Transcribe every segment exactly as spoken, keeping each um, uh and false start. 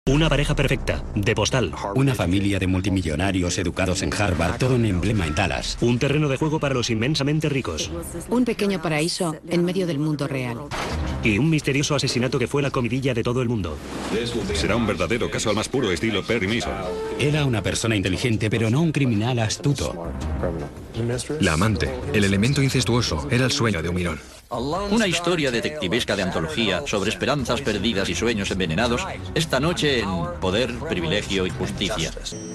Una pareja perfecta, de postal. Una familia de multimillonarios educados en Harvard, todo un emblema en Dallas. Un terreno de juego para los inmensamente ricos. Un pequeño paraíso en medio del mundo real. Y un misterioso asesinato que fue la comidilla de todo el mundo. Será un verdadero caso al más puro estilo Perry Mason. Era una persona inteligente, pero no un criminal astuto. La amante, el elemento incestuoso, era el sueño de un mirón. Una historia detectivesca de antología sobre esperanzas perdidas y sueños envenenados, esta noche en Poder, Privilegio y Justicia.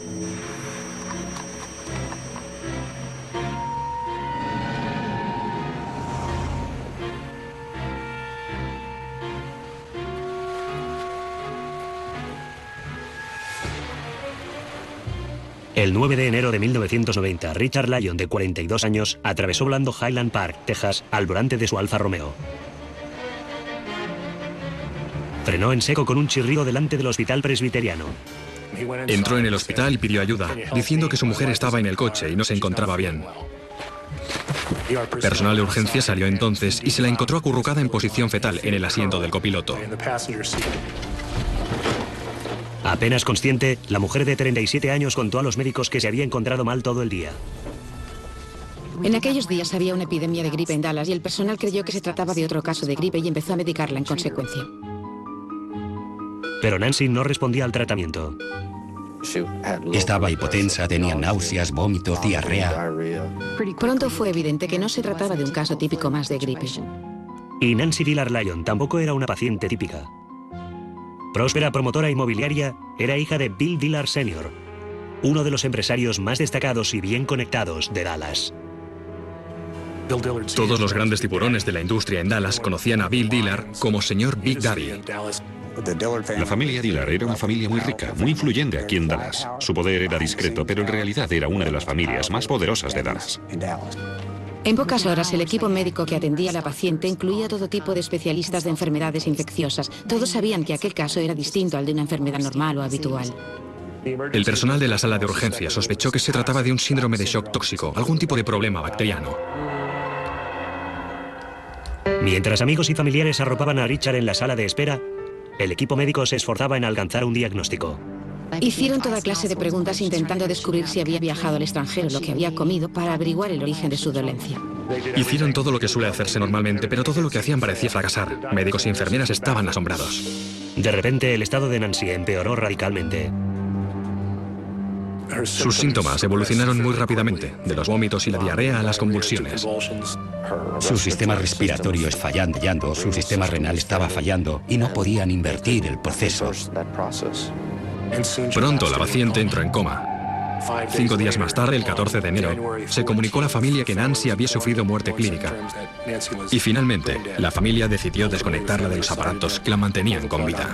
El nueve de enero de mil novecientos noventa, Richard Lyon, de cuarenta y dos años, atravesó volando Highland Park, Texas, al volante de su Alfa Romeo. Frenó en seco con un chirrido delante del hospital presbiteriano. Entró en el hospital y pidió ayuda, diciendo que su mujer estaba en el coche y no se encontraba bien. Personal de urgencia salió entonces y se la encontró acurrucada en posición fetal en el asiento del copiloto. Apenas consciente, la mujer de treinta y siete años contó a los médicos que se había encontrado mal todo el día. En aquellos días había una epidemia de gripe en Dallas y el personal creyó que se trataba de otro caso de gripe y empezó a medicarla en consecuencia. Pero Nancy no respondía al tratamiento. Estaba hipotensa, tenía náuseas, vómitos, diarrea. Pronto fue evidente que no se trataba de un caso típico más de gripe. Y Nancy Dillard Lyon tampoco era una paciente típica. Próspera promotora inmobiliaria, era hija de Bill Dillard senior, uno de los empresarios más destacados y bien conectados de Dallas. Todos los grandes tiburones de la industria en Dallas conocían a Bill Dillard como señor Big Daddy. La familia Dillard era una familia muy rica, muy influyente aquí en Dallas. Su poder era discreto, pero en realidad era una de las familias más poderosas de Dallas. En pocas horas, el equipo médico que atendía a la paciente incluía todo tipo de especialistas de enfermedades infecciosas. Todos sabían que aquel caso era distinto al de una enfermedad normal o habitual. El personal de la sala de urgencia sospechó que se trataba de un síndrome de shock tóxico, algún tipo de problema bacteriano. Mientras amigos y familiares arropaban a Richard en la sala de espera, el equipo médico se esforzaba en alcanzar un diagnóstico. Hicieron toda clase de preguntas intentando descubrir si había viajado al extranjero, lo que había comido, para averiguar el origen de su dolencia. Hicieron todo lo que suele hacerse normalmente, pero todo lo que hacían parecía fracasar. Médicos y enfermeras estaban asombrados. De repente, el estado de Nancy empeoró radicalmente. Sus síntomas evolucionaron muy rápidamente, de los vómitos y la diarrea a las convulsiones. Su sistema respiratorio es fallando, su sistema renal estaba fallando y no podían invertir el proceso. Pronto la paciente entró en coma. Cinco días más tarde, el catorce de enero, se comunicó a la familia que Nancy había sufrido muerte clínica. Y finalmente, la familia decidió desconectarla de los aparatos que la mantenían con vida.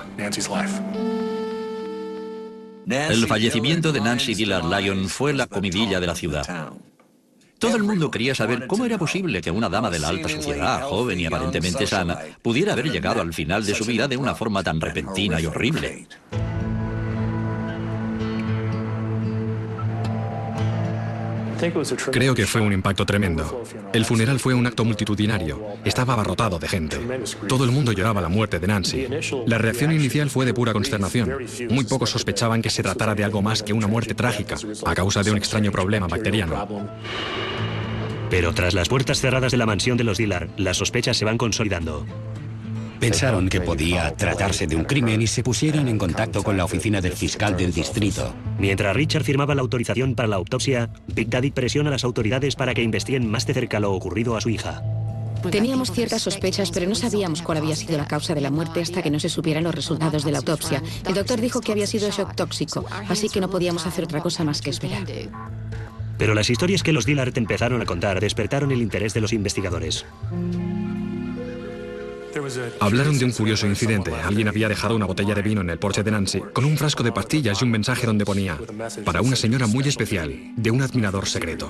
El fallecimiento de Nancy Dillard Lyon fue la comidilla de la ciudad. Todo el mundo quería saber cómo era posible que una dama de la alta sociedad, joven y aparentemente sana, pudiera haber llegado al final de su vida de una forma tan repentina y horrible. Creo que fue un impacto tremendo. El funeral fue un acto multitudinario. Estaba abarrotado de gente. Todo el mundo lloraba la muerte de Nancy. La reacción inicial fue de pura consternación. Muy pocos sospechaban que se tratara de algo más que una muerte trágica, a causa de un extraño problema bacteriano. Pero tras las puertas cerradas de la mansión de los Dillard, las sospechas se van consolidando. Pensaron que podía tratarse de un crimen y se pusieron en contacto con la oficina del fiscal del distrito. Mientras Richard firmaba la autorización para la autopsia, Big Daddy presiona a las autoridades para que investiguen más de cerca lo ocurrido a su hija. Teníamos ciertas sospechas, pero no sabíamos cuál había sido la causa de la muerte hasta que no se supieran los resultados de la autopsia. El doctor dijo que había sido shock tóxico, así que no podíamos hacer otra cosa más que esperar. Pero las historias que los Dillard empezaron a contar despertaron el interés de los investigadores. Hablaron de un curioso incidente. Alguien había dejado una botella de vino en el porche de Nancy, con un frasco de pastillas y un mensaje donde ponía: para una señora muy especial, de un admirador secreto.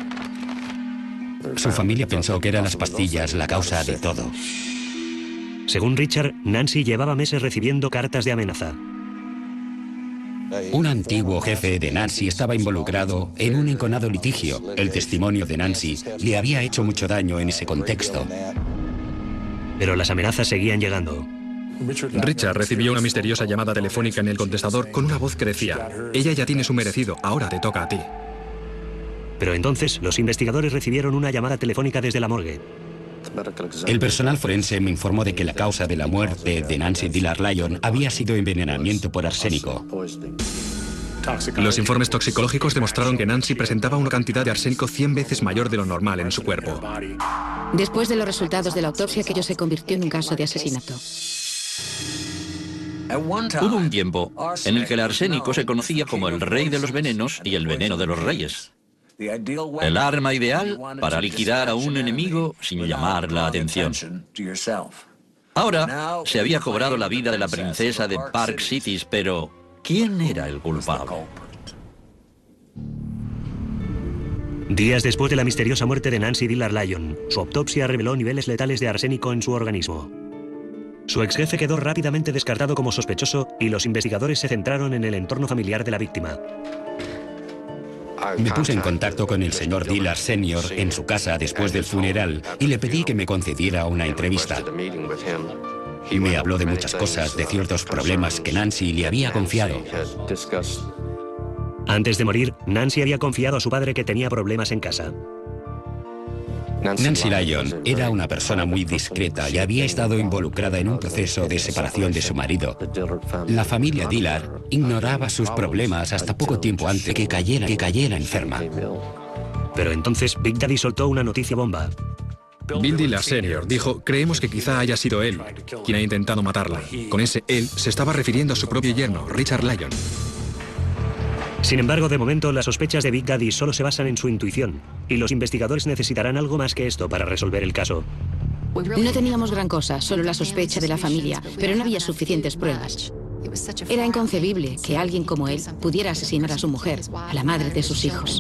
Su familia pensó que eran las pastillas la causa de todo. Según Richard, Nancy llevaba meses recibiendo cartas de amenaza. Un antiguo jefe de Nancy estaba involucrado en un enconado litigio. El testimonio de Nancy le había hecho mucho daño en ese contexto. Pero las amenazas seguían llegando. Richard recibió una misteriosa llamada telefónica en el contestador con una voz que decía: ella ya tiene su merecido, ahora te toca a ti. Pero entonces los investigadores recibieron una llamada telefónica desde la morgue. El personal forense me informó de que la causa de la muerte de Nancy Dillard Lyon había sido envenenamiento por arsénico. Los informes toxicológicos demostraron que Nancy presentaba una cantidad de arsénico cien veces mayor de lo normal en su cuerpo. Después de los resultados de la autopsia, aquello se convirtió en un caso de asesinato. Hubo un tiempo en el que el arsénico se conocía como el rey de los venenos y el veneno de los reyes. El arma ideal para liquidar a un enemigo sin llamar la atención. Ahora se había cobrado la vida de la princesa de Park Cities, pero ¿quién era el culpable? Días después de la misteriosa muerte de Nancy Dillard Lyon, su autopsia reveló niveles letales de arsénico en su organismo. Su ex jefe quedó rápidamente descartado como sospechoso y los investigadores se centraron en el entorno familiar de la víctima. Me puse en contacto con el señor Dillard senior en su casa después del funeral y le pedí que me concediera una entrevista. Y me habló de muchas cosas, de ciertos problemas que Nancy le había confiado. Antes de morir, Nancy había confiado a su padre que tenía problemas en casa. Nancy Lyon era una persona muy discreta y había estado involucrada en un proceso de separación de su marido. La familia Dillard ignoraba sus problemas hasta poco tiempo antes de que cayera, que cayera enferma. Pero entonces Big Daddy soltó una noticia bomba. Bill Dillard senior dijo: creemos que quizá haya sido él quien ha intentado matarla. Con ese él se estaba refiriendo a su propio yerno, Richard Lyon. Sin embargo, de momento, las sospechas de Big Daddy solo se basan en su intuición, y los investigadores necesitarán algo más que esto para resolver el caso. No teníamos gran cosa, solo la sospecha de la familia, pero no había suficientes pruebas. Era inconcebible que alguien como él pudiera asesinar a su mujer, a la madre de sus hijos.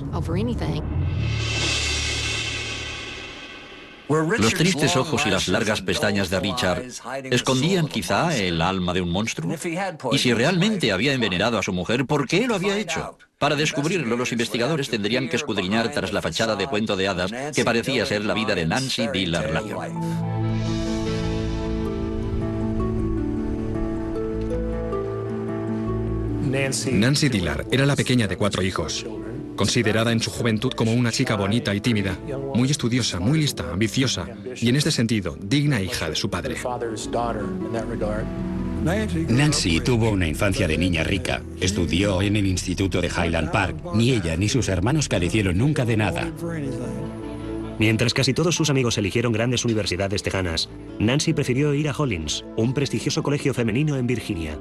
Los tristes ojos y las largas pestañas de Richard escondían quizá el alma de un monstruo. Y si realmente había envenenado a su mujer, ¿por qué lo había hecho? Para descubrirlo, los investigadores tendrían que escudriñar tras la fachada de cuento de hadas que parecía ser la vida de Nancy Dillard Lyon. Nancy Dillard era la pequeña de cuatro hijos. Considerada en su juventud como una chica bonita y tímida, muy estudiosa, muy lista, ambiciosa y en este sentido, digna hija de su padre. Nancy tuvo una infancia de niña rica. Estudió en el instituto de Highland Park. Ni ella ni sus hermanos carecieron nunca de nada. Mientras casi todos sus amigos eligieron grandes universidades tejanas, Nancy prefirió ir a Hollins, un prestigioso colegio femenino en Virginia.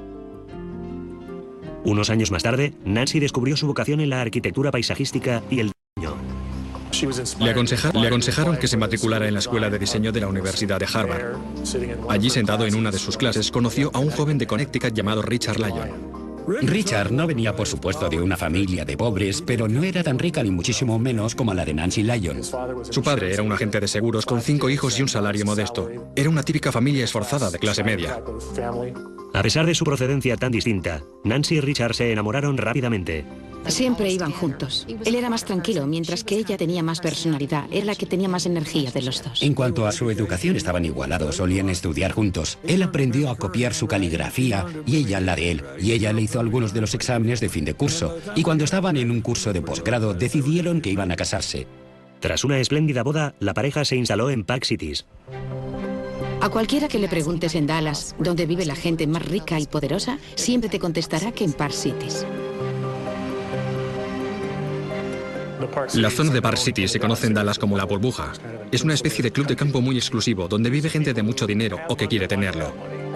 Unos años más tarde, Nancy descubrió su vocación en la arquitectura paisajística y el diseño. Le, aconseja, le aconsejaron que se matriculara en la Escuela de Diseño de la Universidad de Harvard. Allí, sentado en una de sus clases, conoció a un joven de Connecticut llamado Richard Lyon. Richard no venía, por supuesto, de una familia de pobres, pero no era tan rica ni muchísimo menos como la de Nancy Lyon. Su padre era un agente de seguros con cinco hijos y un salario modesto. Era una típica familia esforzada de clase media. A pesar de su procedencia tan distinta, Nancy y Richard se enamoraron rápidamente. Siempre iban juntos. Él era más tranquilo, mientras que ella tenía más personalidad. Era la que tenía más energía de los dos. En cuanto a su educación, estaban igualados, solían estudiar juntos. Él aprendió a copiar su caligrafía y ella la de él. Y ella le hizo algunos de los exámenes de fin de curso. Y cuando estaban en un curso de posgrado, decidieron que iban a casarse. Tras una espléndida boda, la pareja se instaló en Park Cities. A cualquiera que le preguntes en Dallas, donde vive la gente más rica y poderosa, siempre te contestará que en Park Cities. La zona de Park City se conoce en Dallas como la burbuja. Es una especie de club de campo muy exclusivo, donde vive gente de mucho dinero o que quiere tenerlo.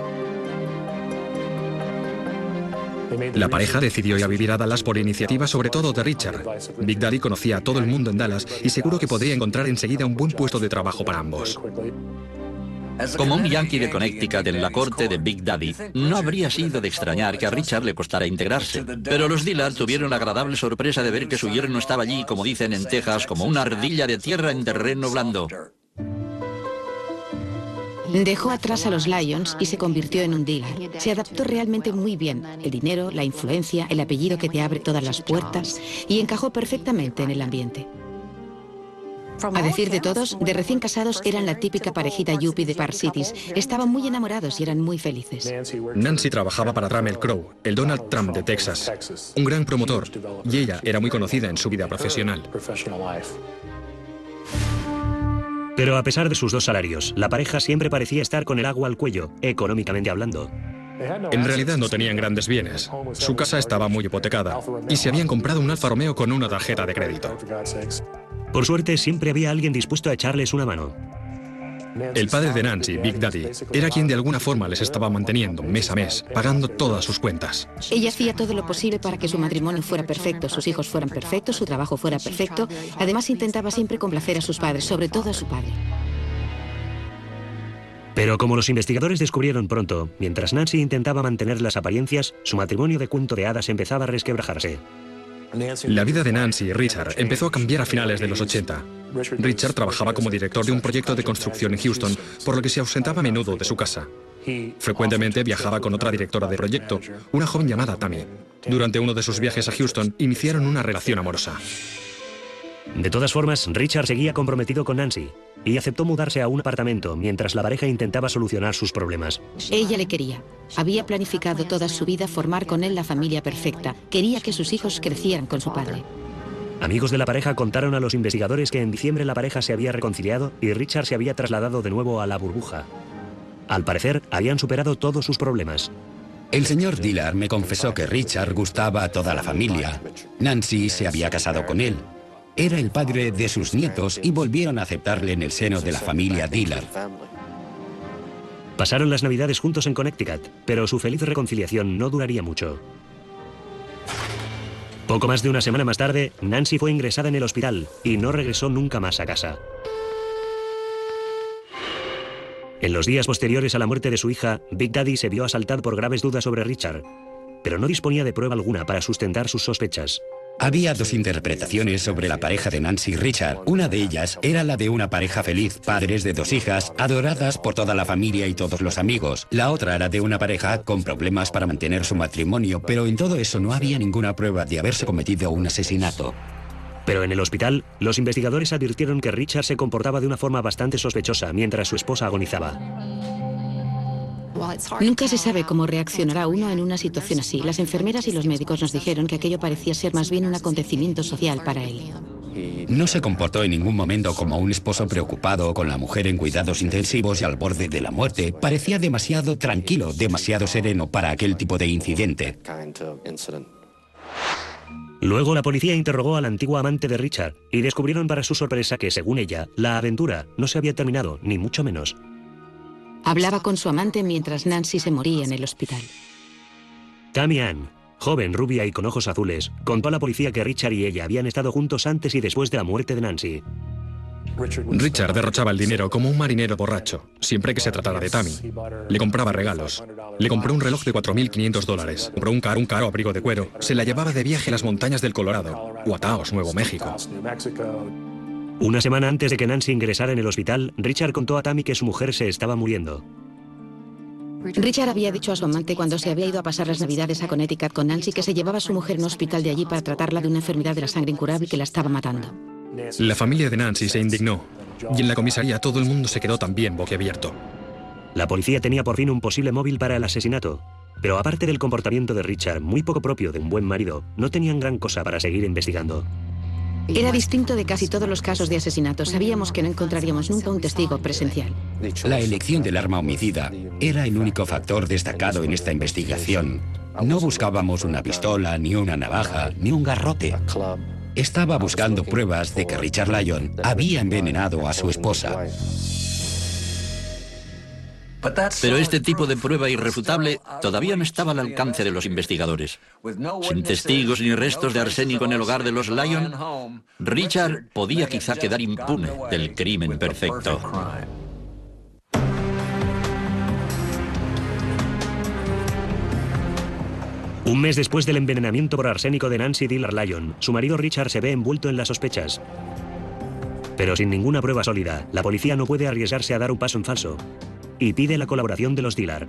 La pareja decidió ir a vivir a Dallas por iniciativa sobre todo de Richard. Big Daddy conocía a todo el mundo en Dallas y seguro que podría encontrar enseguida un buen puesto de trabajo para ambos. Como un yankee de Connecticut en la corte de Big Daddy, no habría sido de extrañar que a Richard le costara integrarse. Pero los Dillard tuvieron la agradable sorpresa de ver que su yerno estaba allí, como dicen en Texas, como una ardilla de tierra en terreno blando. Dejó atrás a los Lyons y se convirtió en un Dillard. Se adaptó realmente muy bien. El dinero, la influencia, el apellido que te abre todas las puertas, y encajó perfectamente en el ambiente. A decir de todos, de recién casados eran la típica parejita yuppie de Park Cities. Estaban muy enamorados y eran muy felices. Nancy trabajaba para Trammell Crow, el Donald Trump de Texas, un gran promotor, y ella era muy conocida en su vida profesional. Pero a pesar de sus dos salarios, la pareja siempre parecía estar con el agua al cuello, económicamente hablando. En realidad no tenían grandes bienes. Su casa estaba muy hipotecada y se habían comprado un Alfa Romeo con una tarjeta de crédito. Por suerte, siempre había alguien dispuesto a echarles una mano. El padre de Nancy, Big Daddy, era quien de alguna forma les estaba manteniendo mes a mes, pagando todas sus cuentas. Ella hacía todo lo posible para que su matrimonio fuera perfecto, sus hijos fueran perfectos, su trabajo fuera perfecto. Además, intentaba siempre complacer a sus padres, sobre todo a su padre. Pero como los investigadores descubrieron pronto, mientras Nancy intentaba mantener las apariencias, su matrimonio de cuento de hadas empezaba a resquebrajarse. La vida de Nancy y Richard empezó a cambiar a finales de los ochenta. Richard trabajaba como director de un proyecto de construcción en Houston, por lo que se ausentaba a menudo de su casa. Frecuentemente viajaba con otra directora de proyecto, una joven llamada Tammy. Durante uno de sus viajes a Houston, iniciaron una relación amorosa. De todas formas, Richard seguía comprometido con Nancy y aceptó mudarse a un apartamento mientras la pareja intentaba solucionar sus problemas. Ella le quería. Había planificado toda su vida formar con él la familia perfecta. Quería que sus hijos crecieran con su padre. Amigos de la pareja contaron a los investigadores que en diciembre la pareja se había reconciliado y Richard se había trasladado de nuevo a la burbuja. Al parecer, habían superado todos sus problemas. El señor Dillard me confesó que Richard gustaba a toda la familia. Nancy se había casado con él. Era el padre de sus nietos y volvieron a aceptarle en el seno de la familia Dillard. Pasaron las Navidades juntos en Connecticut, pero su feliz reconciliación no duraría mucho. Poco más de una semana más tarde, Nancy fue ingresada en el hospital y no regresó nunca más a casa. En los días posteriores a la muerte de su hija, Big Daddy se vio asaltado por graves dudas sobre Richard, pero no disponía de prueba alguna para sustentar sus sospechas. Había dos interpretaciones sobre la pareja de Nancy y Richard. Una de ellas era la de una pareja feliz, padres de dos hijas, adoradas por toda la familia y todos los amigos. La otra era de una pareja con problemas para mantener su matrimonio, pero en todo eso no había ninguna prueba de haberse cometido un asesinato. Pero en el hospital, los investigadores advirtieron que Richard se comportaba de una forma bastante sospechosa mientras su esposa agonizaba. Nunca se sabe cómo reaccionará uno en una situación así. Las enfermeras y los médicos nos dijeron que aquello parecía ser más bien un acontecimiento social para él. No se comportó en ningún momento como un esposo preocupado con la mujer en cuidados intensivos y al borde de la muerte. Parecía demasiado tranquilo, demasiado sereno para aquel tipo de incidente. Luego la policía interrogó al antiguo amante de Richard y descubrieron para su sorpresa que, según ella, la aventura no se había terminado, ni mucho menos. Hablaba con su amante mientras Nancy se moría en el hospital. Tammy Ann, joven, rubia y con ojos azules, contó a la policía que Richard y ella habían estado juntos antes y después de la muerte de Nancy. Richard derrochaba el dinero como un marinero borracho, siempre que se tratara de Tammy. Le compraba regalos. Le compró un reloj de cuatro mil quinientos dólares. Compró un caro, un caro abrigo de cuero. Se la llevaba de viaje a las montañas del Colorado o a Taos, Nuevo México. Una semana antes de que Nancy ingresara en el hospital, Richard contó a Tammy que su mujer se estaba muriendo. Richard había dicho a su amante cuando se había ido a pasar las Navidades a Connecticut con Nancy que se llevaba a su mujer a un hospital de allí para tratarla de una enfermedad de la sangre incurable que la estaba matando. La familia de Nancy se indignó y en la comisaría todo el mundo se quedó también boquiabierto. La policía tenía por fin un posible móvil para el asesinato, pero aparte del comportamiento de Richard, muy poco propio de un buen marido, no tenían gran cosa para seguir investigando. Era distinto de casi todos los casos de asesinato. Sabíamos que no encontraríamos nunca un testigo presencial. La elección del arma homicida era el único factor destacado en esta investigación. No buscábamos una pistola, ni una navaja, ni un garrote. Estaba buscando pruebas de que Richard Lyon había envenenado a su esposa. Pero este tipo de prueba irrefutable todavía no estaba al alcance de los investigadores. Sin testigos ni restos de arsénico en el hogar de los Lyon, Richard podía quizá quedar impune del crimen perfecto. Un mes después del envenenamiento por arsénico de Nancy Dillard Lyon, su marido Richard se ve envuelto en las sospechas. Pero sin ninguna prueba sólida, la policía no puede arriesgarse a dar un paso en falso y pide la colaboración de los Dillard.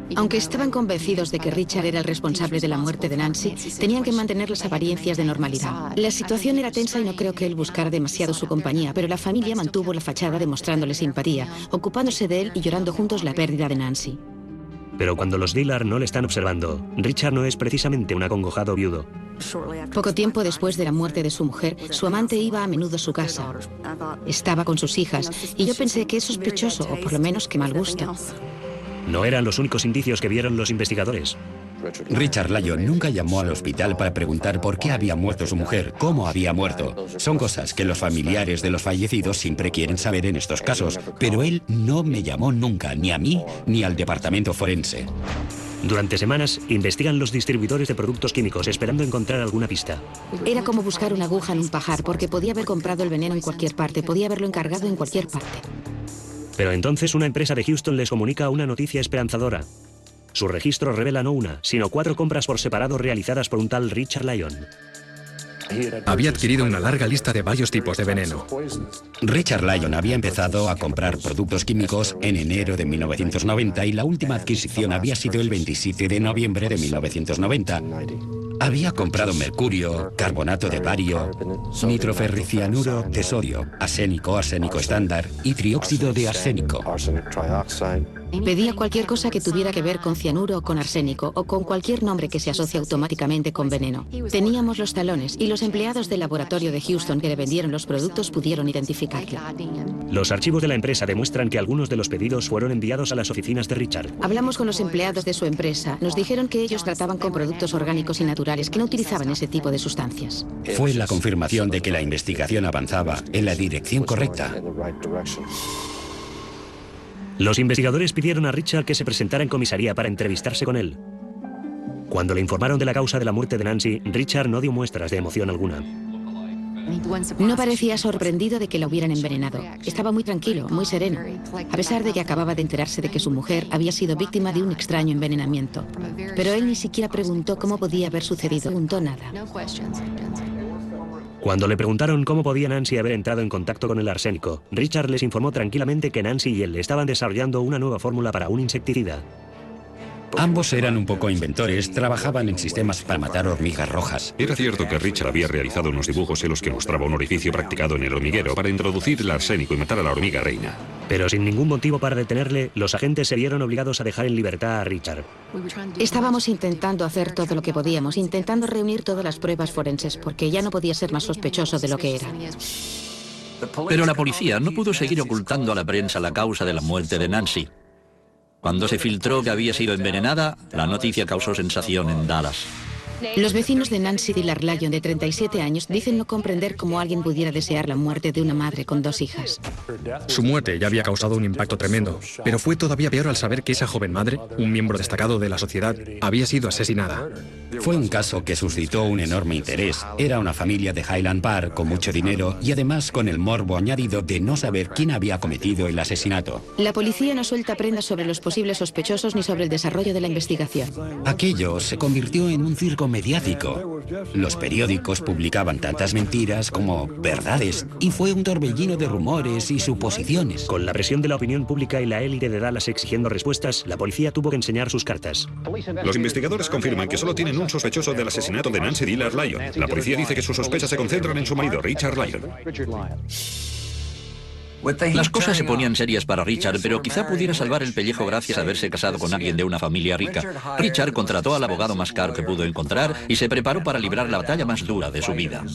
Aunque estaban convencidos de que Richard era el responsable de la muerte de Nancy, tenían que mantener las apariencias de normalidad. La situación era tensa y no creo que él buscara demasiado su compañía, pero la familia mantuvo la fachada demostrándole simpatía, ocupándose de él y llorando juntos la pérdida de Nancy. Pero cuando los Dillard no le están observando, Richard no es precisamente un acongojado viudo. Poco tiempo después de la muerte de su mujer, su amante iba a menudo a su casa. Estaba con sus hijas y yo pensé que es sospechoso, o por lo menos que mal gusta. No eran los únicos indicios que vieron los investigadores. Richard Lyon nunca llamó al hospital para preguntar por qué había muerto su mujer, cómo había muerto. Son cosas que los familiares de los fallecidos siempre quieren saber en estos casos, pero él no me llamó nunca, ni a mí, ni al departamento forense. Durante semanas, investigan los distribuidores de productos químicos esperando encontrar alguna pista. Era como buscar una aguja en un pajar, porque podía haber comprado el veneno en cualquier parte, podía haberlo encargado en cualquier parte. Pero entonces una empresa de Houston les comunica una noticia esperanzadora. Sus registros revelan no una, sino cuatro compras por separado realizadas por un tal Richard Lyon. Había adquirido una larga lista de varios tipos de veneno. Richard Lyon había empezado a comprar productos químicos en enero de mil novecientos noventa y la última adquisición había sido el veintisiete de noviembre de mil novecientos noventa. Había comprado mercurio, carbonato de bario, nitroferricianuro de sodio, arsénico, arsénico estándar y trióxido de arsénico. Pedía cualquier cosa que tuviera que ver con cianuro o con arsénico o con cualquier nombre que se asocie automáticamente con veneno. Teníamos los talones y los empleados del laboratorio de Houston que le vendieron los productos pudieron identificarlo. Los archivos de la empresa demuestran que algunos de los pedidos fueron enviados a las oficinas de Richard. Hablamos con los empleados de su empresa. Nos dijeron que ellos trataban con productos orgánicos y naturales que no utilizaban ese tipo de sustancias. Fue la confirmación de que la investigación avanzaba en la dirección correcta. Los investigadores pidieron a Richard que se presentara en comisaría para entrevistarse con él. Cuando le informaron de la causa de la muerte de Nancy, Richard no dio muestras de emoción alguna. No parecía sorprendido de que la hubieran envenenado. Estaba muy tranquilo, muy sereno, a pesar de que acababa de enterarse de que su mujer había sido víctima de un extraño envenenamiento. Pero él ni siquiera preguntó cómo podía haber sucedido, no preguntó nada. Cuando le preguntaron cómo podía Nancy haber entrado en contacto con el arsénico, Richard les informó tranquilamente que Nancy y él estaban desarrollando una nueva fórmula para un insecticida. Ambos eran un poco inventores, trabajaban en sistemas para matar hormigas rojas. Era cierto que Richard había realizado unos dibujos en los que mostraba un orificio practicado en el hormiguero para introducir el arsénico y matar a la hormiga reina. Pero sin ningún motivo para detenerle, los agentes se vieron obligados a dejar en libertad a Richard. Estábamos intentando hacer todo lo que podíamos, intentando reunir todas las pruebas forenses, porque ya no podía ser más sospechoso de lo que era. Pero la policía no pudo seguir ocultando a la prensa la causa de la muerte de Nancy. Cuando se filtró que había sido envenenada, la noticia causó sensación en Dallas. Los vecinos de Nancy Dillard Lyon, de treinta y siete años, dicen no comprender cómo alguien pudiera desear la muerte de una madre con dos hijas. Su muerte ya había causado un impacto tremendo, pero fue todavía peor al saber que esa joven madre, un miembro destacado de la sociedad, había sido asesinada. Fue un caso que suscitó un enorme interés. Era una familia de Highland Park con mucho dinero y además con el morbo añadido de no saber quién había cometido el asesinato. La policía no suelta prendas sobre los posibles sospechosos ni sobre el desarrollo de la investigación. Aquello se convirtió en un circo mediático. Los periódicos publicaban tantas mentiras como verdades y fue un torbellino de rumores y suposiciones. Con la presión de la opinión pública y la élite de Dallas exigiendo respuestas, la policía tuvo que enseñar sus cartas. Los investigadores confirman que solo tienen un sospechoso del asesinato de Nancy Dillard Lyon. La policía dice que sus sospechas se concentran en su marido, Richard Lyon. Las cosas se ponían serias para Richard, pero quizá pudiera salvar el pellejo gracias a haberse casado con alguien de una familia rica. Richard contrató al abogado más caro que pudo encontrar y se preparó para librar la batalla más dura de su vida.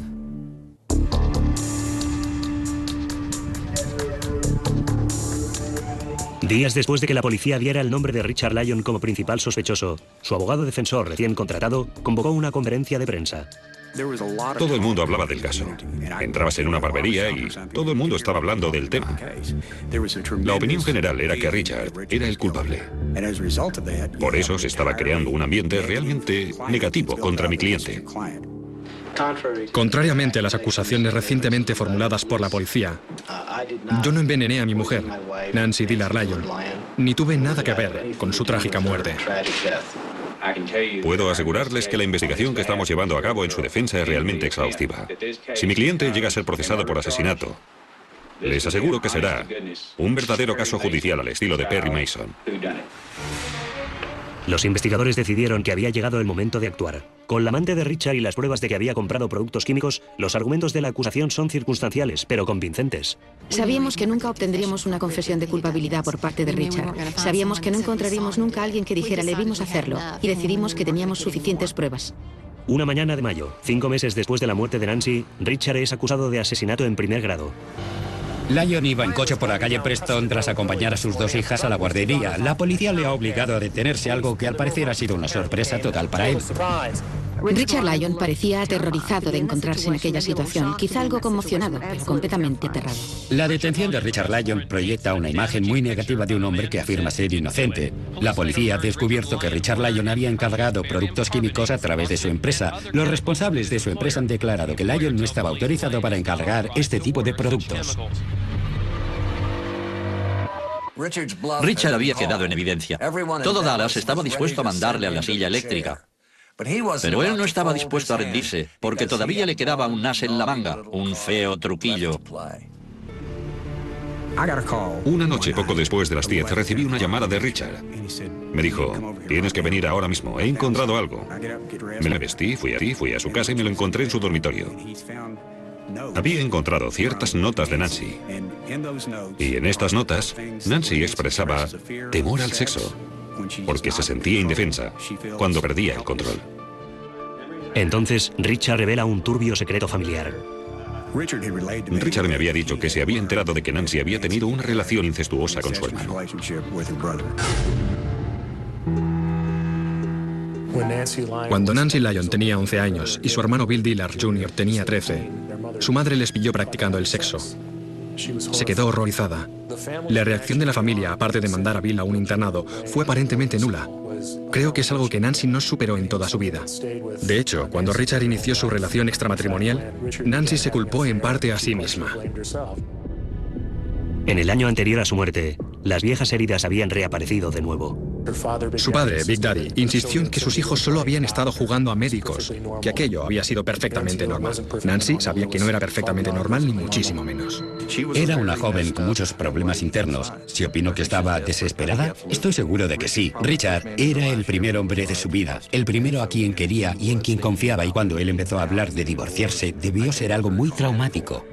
Días después de que la policía diera el nombre de Richard Lyon como principal sospechoso, su abogado defensor recién contratado convocó una conferencia de prensa. Todo el mundo hablaba del caso. Entrabas en una barbería y todo el mundo estaba hablando del tema. La opinión general era que Richard era el culpable. Por eso se estaba creando un ambiente realmente negativo contra mi cliente. Contrariamente a las acusaciones recientemente formuladas por la policía, yo no envenené a mi mujer, Nancy Dillard Lyon, ni tuve nada que ver con su trágica muerte. Puedo asegurarles que la investigación que estamos llevando a cabo en su defensa es realmente exhaustiva. Si mi cliente llega a ser procesado por asesinato, les aseguro que será un verdadero caso judicial al estilo de Perry Mason. Los investigadores decidieron que había llegado el momento de actuar. Con la amante de Richard y las pruebas de que había comprado productos químicos, los argumentos de la acusación son circunstanciales, pero convincentes. Sabíamos que nunca obtendríamos una confesión de culpabilidad por parte de Richard. Sabíamos que no encontraríamos nunca a alguien que dijera le vimos hacerlo, y decidimos que teníamos suficientes pruebas. Una mañana de mayo, cinco meses después de la muerte de Nancy, Richard es acusado de asesinato en primer grado. Lyon iba en coche por la calle Preston tras acompañar a sus dos hijas a la guardería. La policía le ha obligado a detenerse, algo que al parecer ha sido una sorpresa total para él. Richard Lyon parecía aterrorizado de encontrarse en aquella situación, quizá algo conmocionado, pero completamente aterrado. La detención de Richard Lyon proyecta una imagen muy negativa de un hombre que afirma ser inocente. La policía ha descubierto que Richard Lyon había encargado productos químicos a través de su empresa. Los responsables de su empresa han declarado que Lyon no estaba autorizado para encargar este tipo de productos. Richard había quedado en evidencia. Todo Dallas estaba dispuesto a mandarle a la silla eléctrica. Pero él no estaba dispuesto a rendirse, porque todavía le quedaba un as en la manga, un feo truquillo. Una noche, poco después de las diez, recibí una llamada de Richard. Me dijo, tienes que venir ahora mismo, he encontrado algo. Me vestí, fui allí, fui a su casa y me lo encontré en su dormitorio. Había encontrado ciertas notas de Nancy. Y en estas notas, Nancy expresaba temor al sexo, porque se sentía indefensa cuando perdía el control. Entonces, Richard revela un turbio secreto familiar. Richard me había dicho que se había enterado de que Nancy había tenido una relación incestuosa con su hermano. Cuando Nancy Lyon tenía once años y su hermano Bill Dillard junior tenía trece, su madre les pilló practicando el sexo. Se quedó horrorizada. La reacción de la familia, aparte de mandar a Bill a un internado, fue aparentemente nula. Creo que es algo que Nancy no superó en toda su vida. De hecho, cuando Richard inició su relación extramatrimonial, Nancy se culpó en parte a sí misma. En el año anterior a su muerte, las viejas heridas habían reaparecido de nuevo. Su padre, Big Daddy, insistió en que sus hijos solo habían estado jugando a médicos, que aquello había sido perfectamente normal. Nancy sabía que no era perfectamente normal, ni muchísimo menos. Era una joven con muchos problemas internos. ¿Se opinó que estaba desesperada? Estoy seguro de que sí. Richard era el primer hombre de su vida, el primero a quien quería y en quien confiaba, y cuando él empezó a hablar de divorciarse, debió ser algo muy traumático.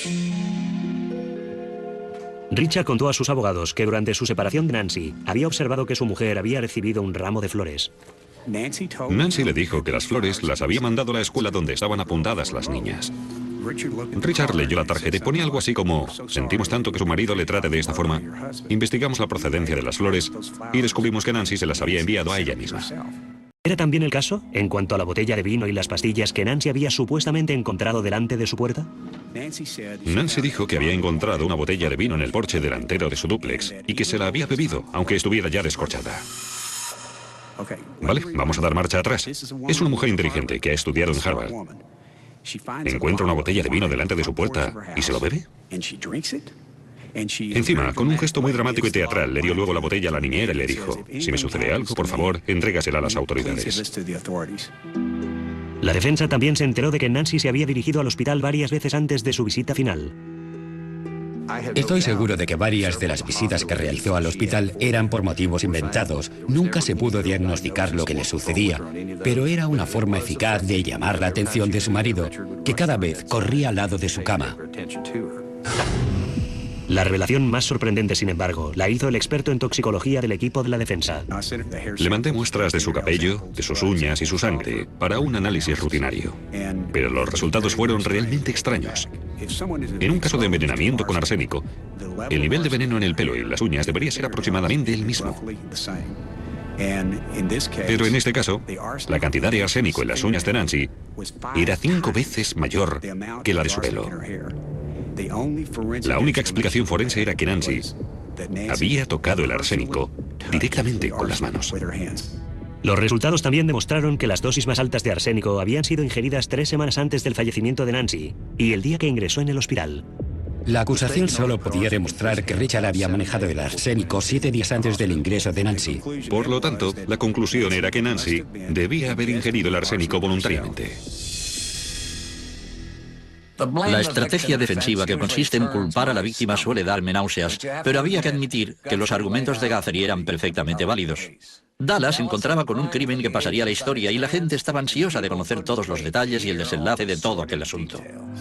Richard contó a sus abogados que durante su separación de Nancy había observado que su mujer había recibido un ramo de flores. Nancy le dijo que las flores las había mandado a la escuela donde estaban apuntadas las niñas. Richard leyó la tarjeta y ponía algo así como: sentimos tanto que su marido le trate de esta forma. Investigamos la procedencia de las flores y descubrimos que Nancy se las había enviado a ella misma. ¿Era también el caso en cuanto a la botella de vino y las pastillas que Nancy había supuestamente encontrado delante de su puerta? Nancy dijo que había encontrado una botella de vino en el porche delantero de su dúplex y que se la había bebido, aunque estuviera ya descorchada. Vale, vamos a dar marcha atrás. Es una mujer inteligente que ha estudiado en Harvard. Encuentra una botella de vino delante de su puerta y se lo bebe. Encima, con un gesto muy dramático y teatral, le dio luego la botella a la niñera y le dijo: si me sucede algo, por favor, entrégasela a las autoridades. La defensa también se enteró de que Nancy se había dirigido al hospital varias veces antes de su visita final. Estoy seguro de que varias de las visitas que realizó al hospital eran por motivos inventados. Nunca se pudo diagnosticar lo que le sucedía, pero era una forma eficaz de llamar la atención de su marido, que cada vez corría al lado de su cama. La revelación más sorprendente, sin embargo, la hizo el experto en toxicología del equipo de la defensa. Le mandé muestras de su cabello, de sus uñas y su sangre para un análisis rutinario. Pero los resultados fueron realmente extraños. En un caso de envenenamiento con arsénico, el nivel de veneno en el pelo y las uñas debería ser aproximadamente el mismo. Pero en este caso, la cantidad de arsénico en las uñas de Nancy era cinco veces mayor que la de su pelo. La única explicación forense era que Nancy había tocado el arsénico directamente con las manos. Los resultados también demostraron que las dosis más altas de arsénico habían sido ingeridas tres semanas antes del fallecimiento de Nancy y el día que ingresó en el hospital. La acusación solo podía demostrar que Richard había manejado el arsénico siete días antes del ingreso de Nancy. Por lo tanto, la conclusión era que Nancy debía haber ingerido el arsénico voluntariamente. La estrategia defensiva que consiste en culpar a la víctima suele darme náuseas, pero había que admitir que los argumentos de Guthrie eran perfectamente válidos. Dallas encontraba con un crimen que pasaría a la historia y la gente estaba ansiosa de conocer todos los detalles y el desenlace de todo aquel asunto.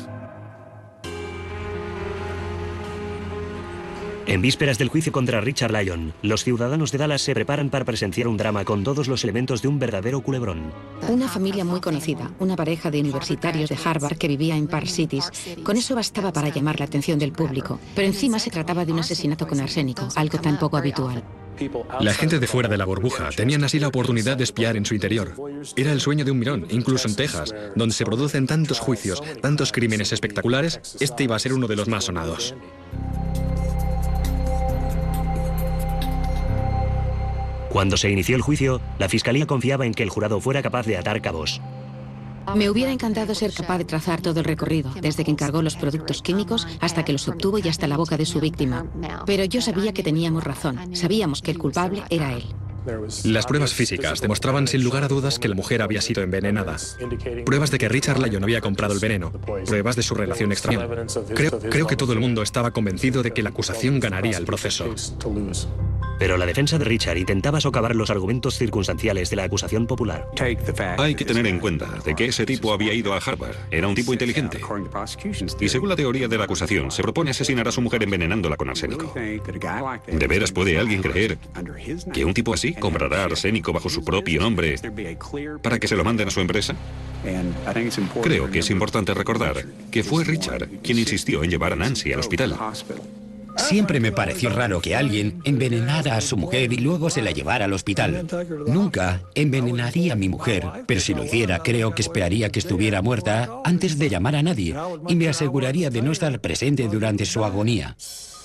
En vísperas del juicio contra Richard Lyon, los ciudadanos de Dallas se preparan para presenciar un drama con todos los elementos de un verdadero culebrón. Una familia muy conocida, una pareja de universitarios de Harvard que vivía en Park Cities. Con eso bastaba para llamar la atención del público. Pero encima se trataba de un asesinato con arsénico, algo tan poco habitual. La gente de fuera de la burbuja tenían así la oportunidad de espiar en su interior. Era el sueño de un mirón, incluso en Texas, donde se producen tantos juicios, tantos crímenes espectaculares, este iba a ser uno de los más sonados. Cuando se inició el juicio, la fiscalía confiaba en que el jurado fuera capaz de atar cabos. Me hubiera encantado ser capaz de trazar todo el recorrido, desde que encargó los productos químicos hasta que los obtuvo y hasta la boca de su víctima. Pero yo sabía que teníamos razón. Sabíamos que el culpable era él. Las pruebas físicas demostraban sin lugar a dudas que la mujer había sido envenenada. Pruebas de que Richard Lyon había comprado el veneno. Pruebas de su relación extraña. Creo, creo que todo el mundo estaba convencido de que la acusación ganaría el proceso. Pero la defensa de Richard intentaba socavar los argumentos circunstanciales de la acusación popular. Hay que tener en cuenta de que ese tipo había ido a Harvard. Era un tipo inteligente. Y según la teoría de la acusación, se propone asesinar a su mujer envenenándola con arsénico. ¿De veras puede alguien creer que un tipo así comprará arsénico bajo su propio nombre para que se lo manden a su empresa? Creo que es importante recordar que fue Richard quien insistió en llevar a Nancy al hospital. Siempre me pareció raro que alguien envenenara a su mujer y luego se la llevara al hospital. Nunca envenenaría a mi mujer, pero si lo hiciera, creo que esperaría que estuviera muerta antes de llamar a nadie y me aseguraría de no estar presente durante su agonía.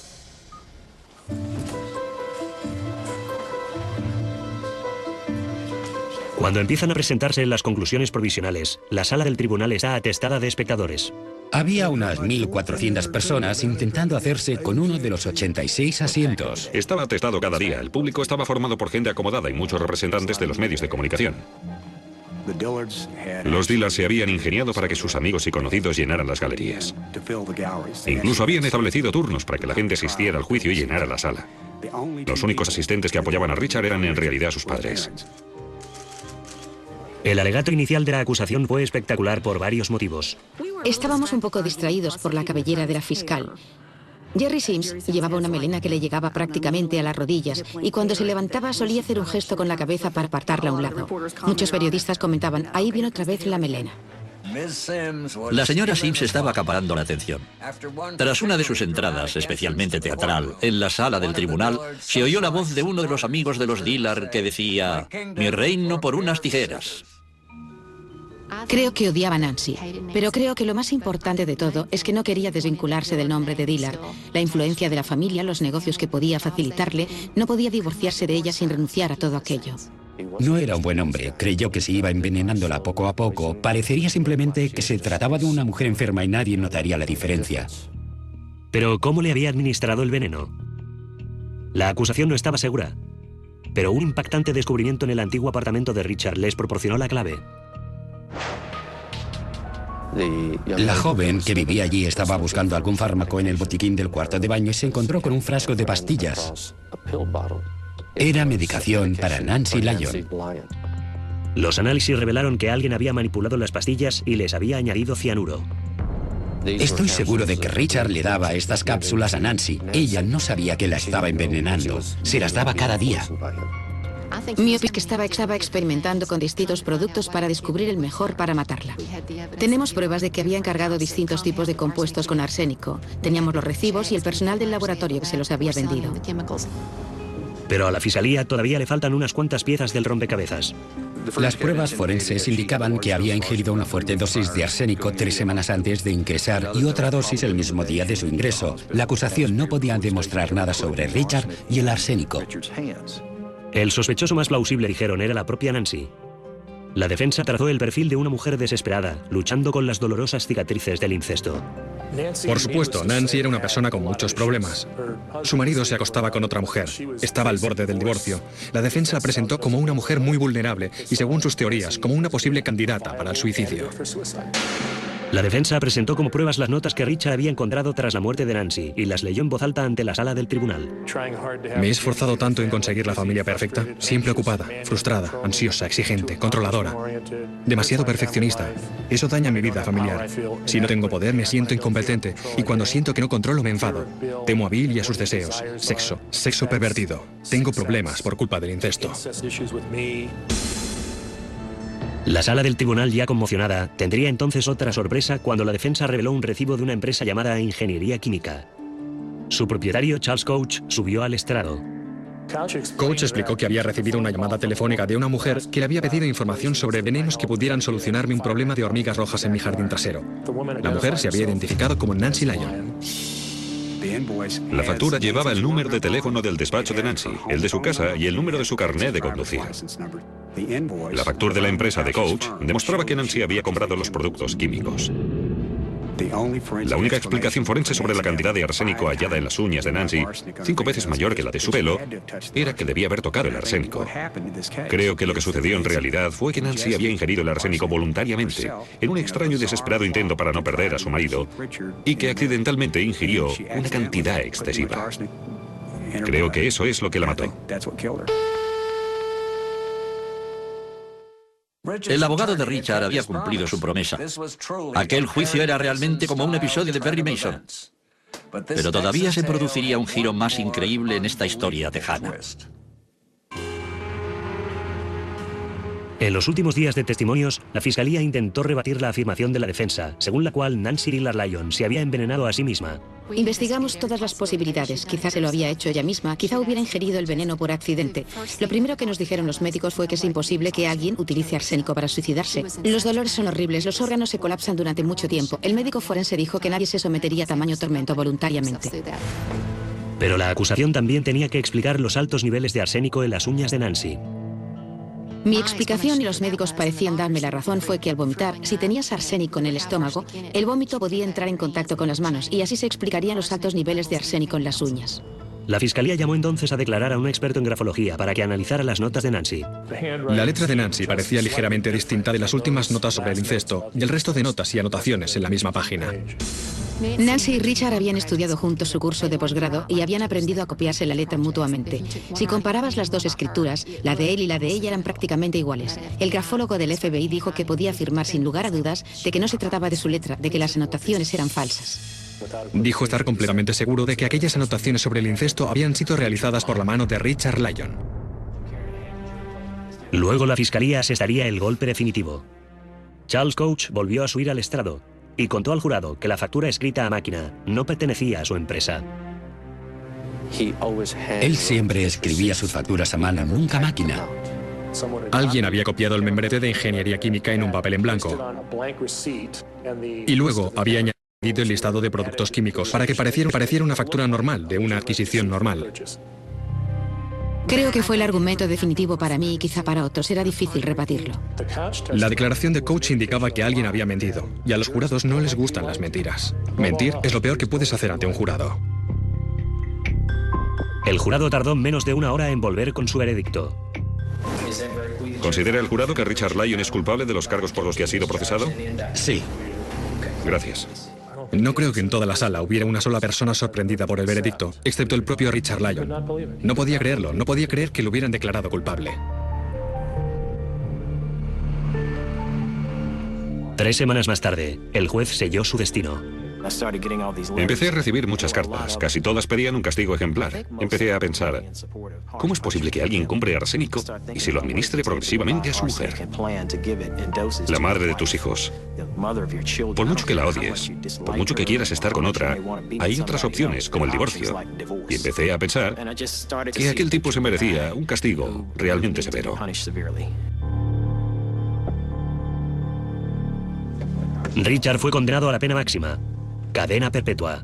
Cuando empiezan a presentarse las conclusiones provisionales, la sala del tribunal está atestada de espectadores. Había unas mil cuatrocientas personas intentando hacerse con uno de los ochenta y seis asientos. Estaba atestado cada día. El público estaba formado por gente acomodada y muchos representantes de los medios de comunicación. Los Dillard se habían ingeniado para que sus amigos y conocidos llenaran las galerías. Incluso habían establecido turnos para que la gente asistiera al juicio y llenara la sala. Los únicos asistentes que apoyaban a Richard eran en realidad sus padres. El alegato inicial de la acusación fue espectacular por varios motivos. Estábamos un poco distraídos por la cabellera de la fiscal. Jerry Sims llevaba una melena que le llegaba prácticamente a las rodillas y cuando se levantaba solía hacer un gesto con la cabeza para apartarla a un lado. Muchos periodistas comentaban, ahí viene otra vez la melena. La señora Sims estaba acaparando la atención. Tras una de sus entradas, especialmente teatral, en la sala del tribunal, se oyó la voz de uno de los amigos de los Dillard que decía, «Mi reino por unas tijeras». Creo que odiaba a Nancy, pero creo que lo más importante de todo es que no quería desvincularse del nombre de Dillard. La influencia de la familia, los negocios que podía facilitarle, no podía divorciarse de ella sin renunciar a todo aquello. No era un buen hombre. Creyó que si iba envenenándola poco a poco, parecería simplemente que se trataba de una mujer enferma y nadie notaría la diferencia. Pero ¿cómo le había administrado el veneno? La acusación no estaba segura, pero un impactante descubrimiento en el antiguo apartamento de Richard les proporcionó la clave. La joven que vivía allí estaba buscando algún fármaco en el botiquín del cuarto de baño y se encontró con un frasco de pastillas. Era medicación para Nancy Lyon. Los análisis revelaron que alguien había manipulado las pastillas y les había añadido cianuro. Estoy seguro de que Richard le daba estas cápsulas a Nancy. Ella no sabía que la estaba envenenando. Se las daba cada día. Mi opinión es que estaba, estaba experimentando con distintos productos para descubrir el mejor para matarla. Tenemos pruebas de que había encargado distintos tipos de compuestos con arsénico. Teníamos los recibos y el personal del laboratorio que se los había vendido. Pero a la fiscalía todavía le faltan unas cuantas piezas del rompecabezas. Las pruebas forenses indicaban que había ingerido una fuerte dosis de arsénico tres semanas antes de ingresar y otra dosis el mismo día de su ingreso. La acusación no podía demostrar nada sobre Richard y el arsénico. El sospechoso más plausible, dijeron, era la propia Nancy. La defensa trazó el perfil de una mujer desesperada, luchando con las dolorosas cicatrices del incesto. Por supuesto, Nancy era una persona con muchos problemas. Su marido se acostaba con otra mujer. Estaba al borde del divorcio. La defensa la presentó como una mujer muy vulnerable y, según sus teorías, como una posible candidata para el suicidio. La defensa presentó como pruebas las notas que Richard había encontrado tras la muerte de Nancy y las leyó en voz alta ante la sala del tribunal. Me he esforzado tanto en conseguir la familia perfecta, siempre ocupada, frustrada, ansiosa, exigente, controladora. Demasiado perfeccionista. Eso daña mi vida familiar. Si no tengo poder, me siento incompetente y cuando siento que no controlo, me enfado. Temo a Bill y a sus deseos. Sexo, sexo pervertido. Tengo problemas por culpa del incesto. La sala del tribunal, ya conmocionada, tendría entonces otra sorpresa cuando la defensa reveló un recibo de una empresa llamada Ingeniería Química. Su propietario, Charles Couch, subió al estrado. Couch explicó que había recibido una llamada telefónica de una mujer que le había pedido información sobre venenos que pudieran solucionarme un problema de hormigas rojas en mi jardín trasero. La mujer se había identificado como Nancy Lyon. La factura llevaba el número de teléfono del despacho de Nancy, el de su casa y el número de su carnet de conducir. La factura de la empresa de Couch demostraba que Nancy había comprado los productos químicos. La única explicación forense sobre la cantidad de arsénico hallada en las uñas de Nancy, cinco veces mayor que la de su pelo, era que debía haber tocado el arsénico. Creo que lo que sucedió en realidad fue que Nancy había ingerido el arsénico voluntariamente, en un extraño y desesperado intento para no perder a su marido, y que accidentalmente ingirió una cantidad excesiva. Creo que eso es lo que la mató. El abogado de Richard había cumplido su promesa. Aquel juicio era realmente como un episodio de Perry Mason. Pero todavía se produciría un giro más increíble en esta historia tejana. En los últimos días de testimonios, la fiscalía intentó rebatir la afirmación de la defensa, según la cual Nancy Dillard Lyon se había envenenado a sí misma. Investigamos todas las posibilidades. Quizá se lo había hecho ella misma, quizá hubiera ingerido el veneno por accidente. Lo primero que nos dijeron los médicos fue que es imposible que alguien utilice arsénico para suicidarse. Los dolores son horribles, los órganos se colapsan durante mucho tiempo. El médico forense dijo que nadie se sometería a tamaño tormento voluntariamente. Pero la acusación también tenía que explicar los altos niveles de arsénico en las uñas de Nancy. Mi explicación, y los médicos parecían darme la razón, fue que al vomitar, si tenías arsénico en el estómago, el vómito podía entrar en contacto con las manos y así se explicarían los altos niveles de arsénico en las uñas. La fiscalía llamó entonces a declarar a un experto en grafología para que analizara las notas de Nancy. La letra de Nancy parecía ligeramente distinta de las últimas notas sobre el incesto y el resto de notas y anotaciones en la misma página. Nancy y Richard habían estudiado juntos su curso de posgrado y habían aprendido a copiarse la letra mutuamente. Si comparabas las dos escrituras, la de él y la de ella eran prácticamente iguales. El grafólogo del F B I dijo que podía afirmar sin lugar a dudas de que no se trataba de su letra, de que las anotaciones eran falsas. Dijo estar completamente seguro de que aquellas anotaciones sobre el incesto habían sido realizadas por la mano de Richard Lyon. Luego la fiscalía asestaría el golpe definitivo. Charles Couch volvió a subir al estrado y contó al jurado que la factura escrita a máquina no pertenecía a su empresa. Él siempre escribía sus facturas a mano, nunca a máquina. Alguien había copiado el membrete de ingeniería química en un papel en blanco y luego había añadido el listado de productos químicos para que pareciera, pareciera una factura normal, de una adquisición normal. Creo que fue el argumento definitivo para mí y quizá para otros. Era difícil rebatirlo. La declaración de Couch indicaba que alguien había mentido, y a los jurados no les gustan las mentiras. Mentir es lo peor que puedes hacer ante un jurado. El jurado tardó menos de una hora en volver con su veredicto. ¿Considera el jurado que Richard Lyon es culpable de los cargos por los que ha sido procesado? Sí. Gracias. No creo que en toda la sala hubiera una sola persona sorprendida por el veredicto, excepto el propio Richard Lyon. No podía creerlo, no podía creer que lo hubieran declarado culpable. Tres semanas más tarde, el juez selló su destino. Empecé a recibir muchas cartas, casi todas pedían un castigo ejemplar. Empecé a pensar, ¿cómo es posible que alguien compre arsénico y se lo administre progresivamente a su mujer? La madre de tus hijos. Por mucho que la odies, por mucho que quieras estar con otra, hay otras opciones, como el divorcio. Y empecé a pensar que aquel tipo se merecía un castigo realmente severo. Richard fue condenado a la pena máxima. Cadena perpetua.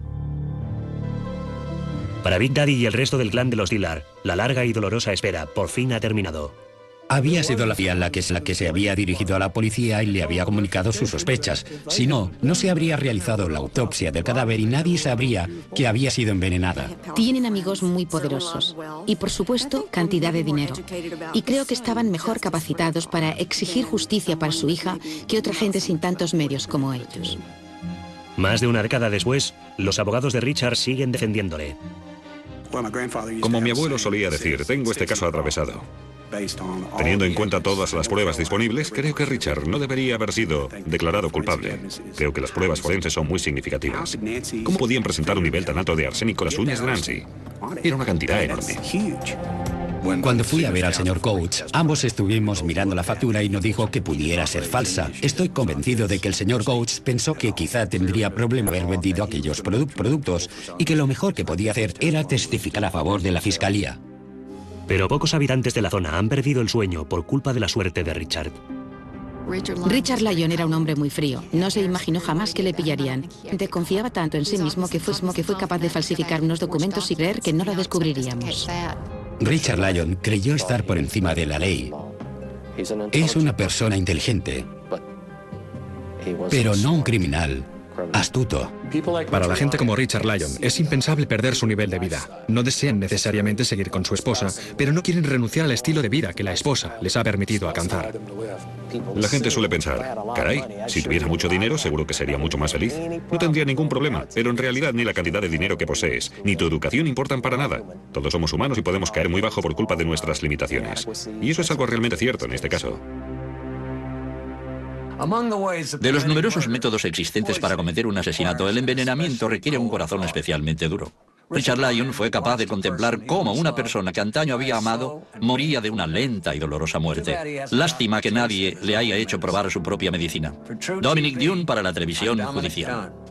Para Big Daddy y el resto del clan de los Dillard, la larga y dolorosa espera por fin ha terminado. Había sido la F I A la que, la que se había dirigido a la policía y le había comunicado sus sospechas. Si no, no se habría realizado la autopsia del cadáver y nadie sabría que había sido envenenada. Tienen amigos muy poderosos y, por supuesto, cantidad de dinero. Y creo que estaban mejor capacitados para exigir justicia para su hija que otra gente sin tantos medios como ellos. Más de una década después, los abogados de Richard siguen defendiéndole. Como mi abuelo solía decir, tengo este caso atravesado. Teniendo en cuenta todas las pruebas disponibles, creo que Richard no debería haber sido declarado culpable. Creo que las pruebas forenses son muy significativas. ¿Cómo podían presentar un nivel tan alto de arsénico en las uñas de Nancy? Era una cantidad enorme. Cuando fui a ver al señor Coates, ambos estuvimos mirando la factura y no dijo que pudiera ser falsa. Estoy convencido de que el señor Coates pensó que quizá tendría problema haber vendido aquellos produ- productos y que lo mejor que podía hacer era testificar a favor de la fiscalía. Pero pocos habitantes de la zona han perdido el sueño por culpa de la suerte de Richard. Richard Lyon era un hombre muy frío. No se imaginó jamás que le pillarían. Confiaba tanto en sí mismo que fue, que fue capaz de falsificar unos documentos y creer que no lo descubriríamos. Richard Lyon creyó estar por encima de la ley. Es una persona inteligente, pero no un criminal astuto. Para la gente como Richard Lyon, es impensable perder su nivel de vida. No desean necesariamente seguir con su esposa, pero no quieren renunciar al estilo de vida que la esposa les ha permitido alcanzar. La gente suele pensar, caray, si tuviera mucho dinero seguro que sería mucho más feliz. No tendría ningún problema, pero en realidad ni la cantidad de dinero que posees, ni tu educación importan para nada. Todos somos humanos y podemos caer muy bajo por culpa de nuestras limitaciones. Y eso es algo realmente cierto en este caso. De los numerosos métodos existentes para cometer un asesinato, el envenenamiento requiere un corazón especialmente duro. Richard Lyon fue capaz de contemplar cómo una persona que antaño había amado moría de una lenta y dolorosa muerte. Lástima que nadie le haya hecho probar su propia medicina. Dominic Dunne para la televisión judicial.